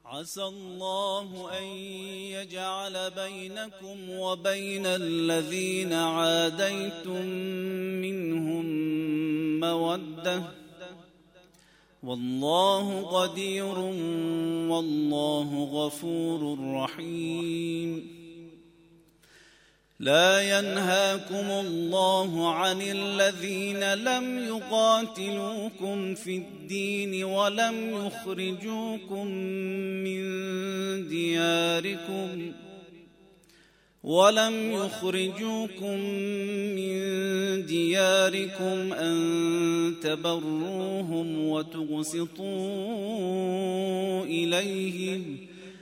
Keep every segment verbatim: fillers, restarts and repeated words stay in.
عسى الله أن يجعل بينكم وبين الذين عاديتم منهم مودة، والله قدير والله غفور رحيم. لا ينهاكم الله عن الذين لم يقاتلوكم في الدين ولم يخرجوكم من دياركم ولم يخرجوكم من دياركم أن تبروهم وتقسطوا إليهم،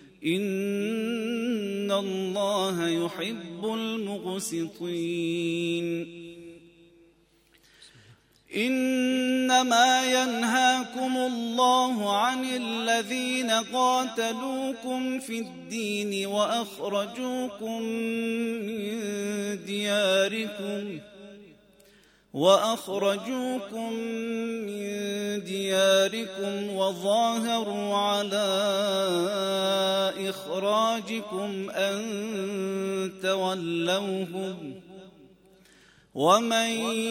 إن الله يحب المقسطين. إنما ينهاكم الله عن الذين قاتلوكم في الدين وأخرجوكم من دياركم وأخرجوكم من دياركم وظاهروا على إخراجكم أن تولوهم، ومن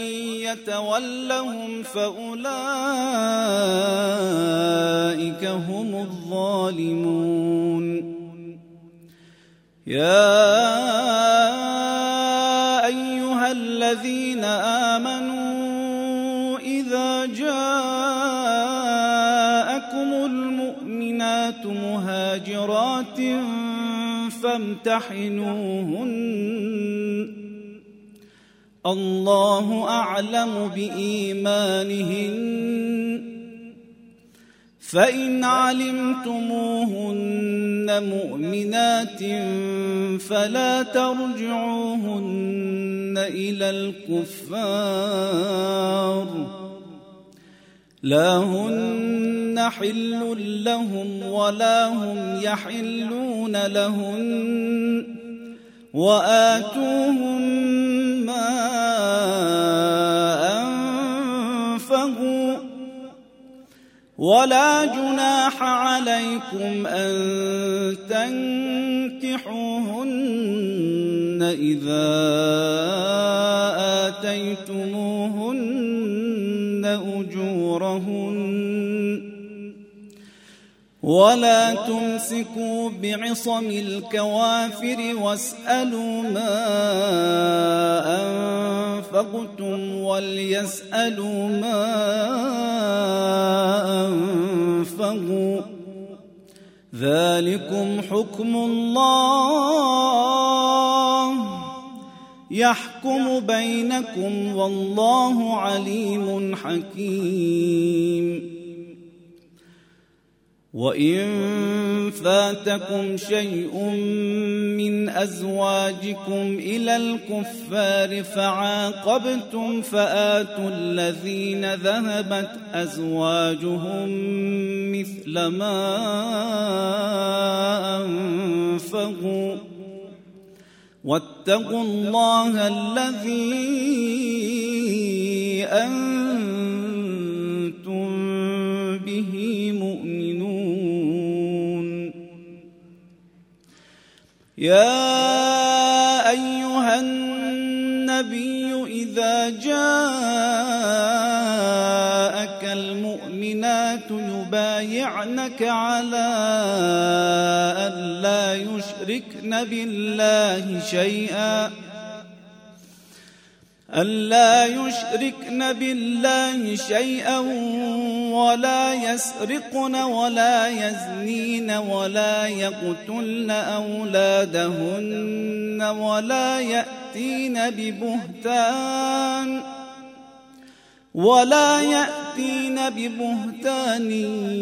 يتولهم فأولئك هم الظالمون. يا أيها الذين آمنوا إذا جاءكم المؤمنات مهاجرات فامتحنوهن، الله أعلم بإيمانهن، فإن علمتموهن مؤمنات فلا ترجعوهن إلى الكفار، لا هن حل لهم ولا هم يحلون لهن، وآتوهم ما أنفقوا، ولا جناح عليكم أن تنكحوهن إذا آتيتموهن أجورهن، ولا تمسكوا بعصم الكوافر واسألوا ما أنفقتم وليسألوا ما أنفقوا، ذلكم حكم الله يحكم بينكم والله عليم حكيم. وإن فاتكم شيء من أزواجكم إلى الكفار فعاقبتم فآتوا الذين ذهبت أزواجهم مثل ما أنفقوا، واتقوا الله الذي أنتم به مؤمنون. يا أيها النبي إذا جاءك المؤمنات يبايعنك على أن لا يشركن بالله شيئا ألا يشركن بالله شيئا ولا يسرقن ولا يزنين ولا يقتلن أولادهن ولا يأتين ببهتان ولا يأتين ببهتان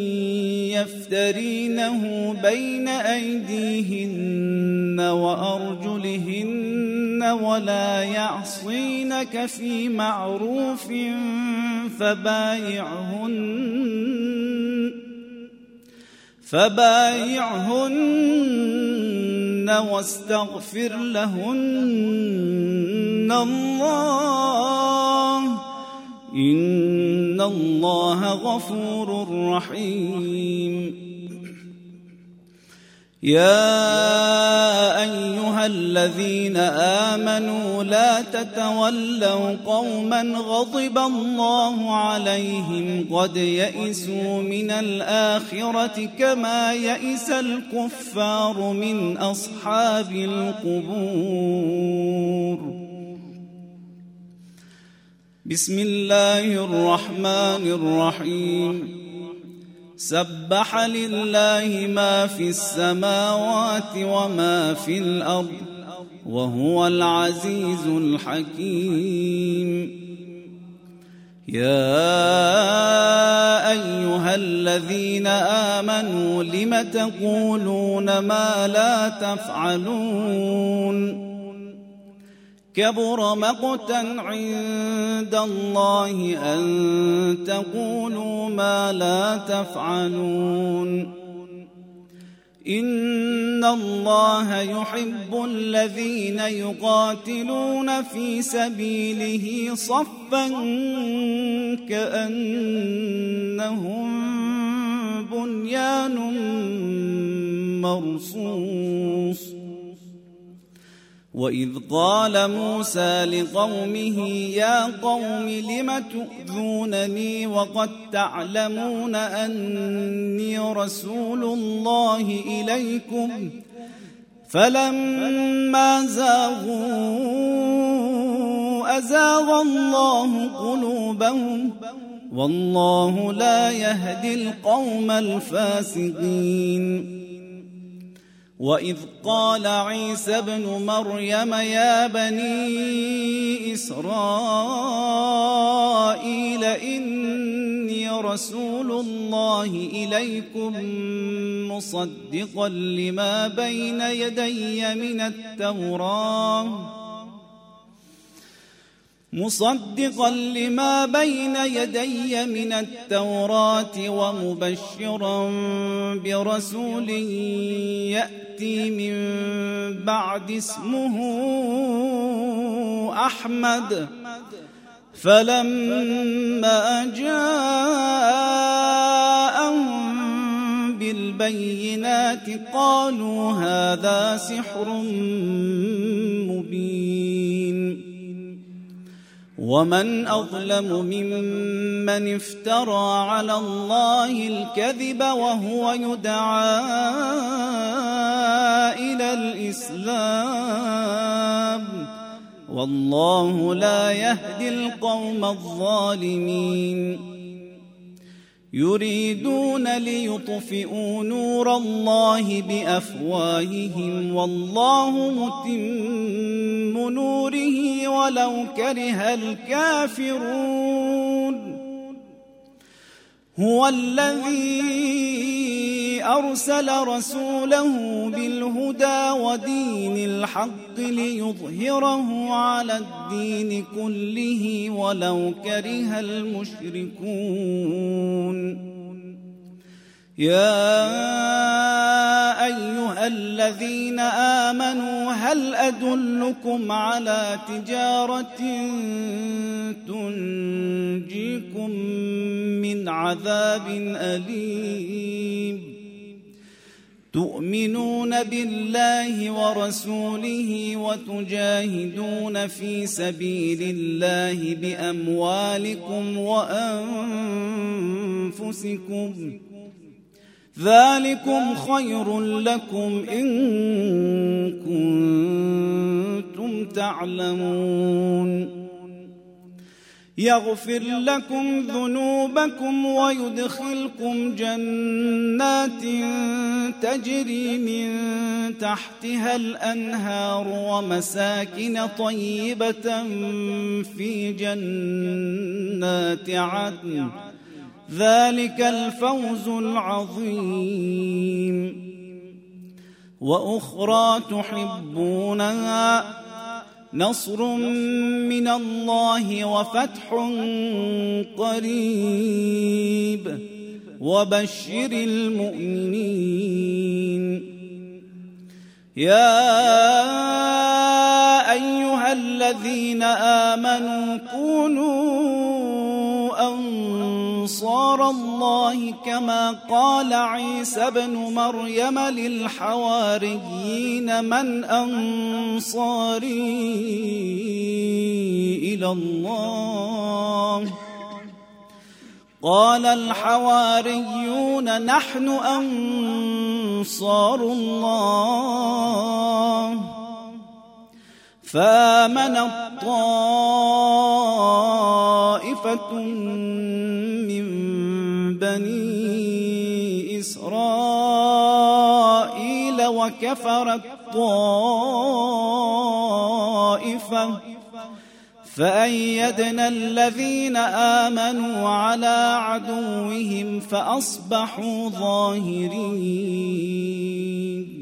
يفترينه بين أيديهن وأرجلهن ولا يعصينك في معروف فبايعهن فبايعهن واستغفر لهن الله إن الله غفور رحيم. يا أيها الذين آمنوا لا تتولوا قوما غضب الله عليهم قد يئسوا من الآخرة كما يئس الكفار من أصحاب القبور. بسم الله الرحمن الرحيم. سبح لله ما في السماوات وما في الأرض وهو العزيز الحكيم. يا أيها الذين آمنوا لم تقولون ما لا تفعلون كبر مقتا عند الله أن تقولوا ما لا تفعلون. إن الله يحب الذين يقاتلون في سبيله صفا كأنهم بنيان مرصوص. وإذ قال موسى لقومه يا قوم لم تؤذونني وقد تعلمون أني رسول الله إليكم فلما زاغوا أزاغ الله قلوبهم والله لا يهدي القوم الفاسقين. وإذ قال عيسى ابن مريم يا بني إسرائيل إني رسول الله إليكم مصدقا لما بين يدي من التوراة مصدقا لما بين يدي من التوراة ومبشرا برسول يأتي من بعد اسمه أحمد. فلما جاءهم بالبينات قالوا هذا سحر مبين. ومن أظلم ممن افترى على الله الكذب وهو يدعى إلى الإسلام والله لا يهدي القوم الظالمين. يريدون ليطفئوا نور الله بأفواههم والله متم نوره ولو كره الكافرون. هو الذي أرسل رسوله بالهدى ودين الحق ليظهره على الدين كله ولو كره المشركون. يا أيها الذين آمنوا هل أدلكم على تجارة تنجيكم من عذاب أليم تؤمنون بالله ورسوله وتجاهدون في سبيل الله بأموالكم وأنفسكم ذلكم خير لكم إن كنتم تعلمون. يغفر لكم ذنوبكم ويدخلكم جنات تجري من تحتها الأنهار ومساكن طيبة في جنات عدن ذلك الفوز العظيم. وأخرى تحبونها نصر من الله وفتح قريب وبشر المؤمنين. يا أيها الذين آمنوا كونوا أنصار نصارى الله كما قال عيسى ابن مريم للحواريين من أنصاري إلى الله قال الحواريون نحن أنصار الله فآمنت طائفة من بني إسرائيل وكفرت طائفة فأيدنا الذين آمنوا على عدوهم فأصبحوا ظاهرين